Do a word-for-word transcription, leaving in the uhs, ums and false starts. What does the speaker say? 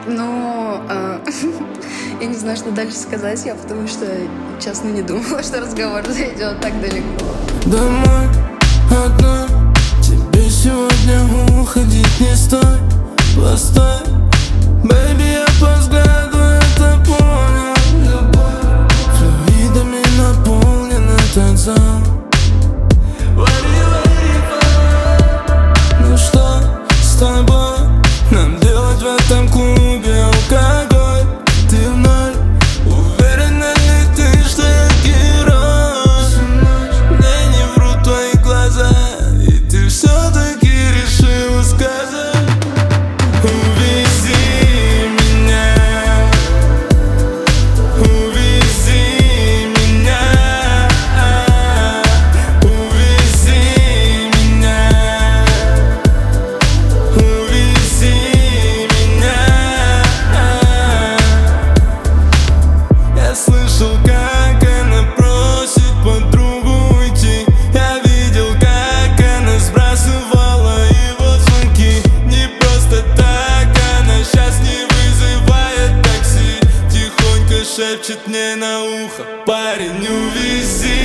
Ну, э, я не знаю, что дальше сказать, я потому что, честно, не думала, что разговор зайдет так далеко. Домой одной, тебе сегодня уходить не стоит. Постой, бэйби, я по взгляду это понял. Флюидами наполнен этот зал. Ну что с тобой нам делать в этом клубе? Алкоголь, ты в ноль. Уверена ли ты, что я герой? Мне не врут твои глаза, и ты все-таки решила сказать: увези меня, увези меня, увези меня, увези меня. Я слышал, как она просит подругу уйти. Я видел, как она сбрасывала его звонки. Не просто так, она сейчас не вызывает такси. Тихонько шепчет мне на ухо: парень, увези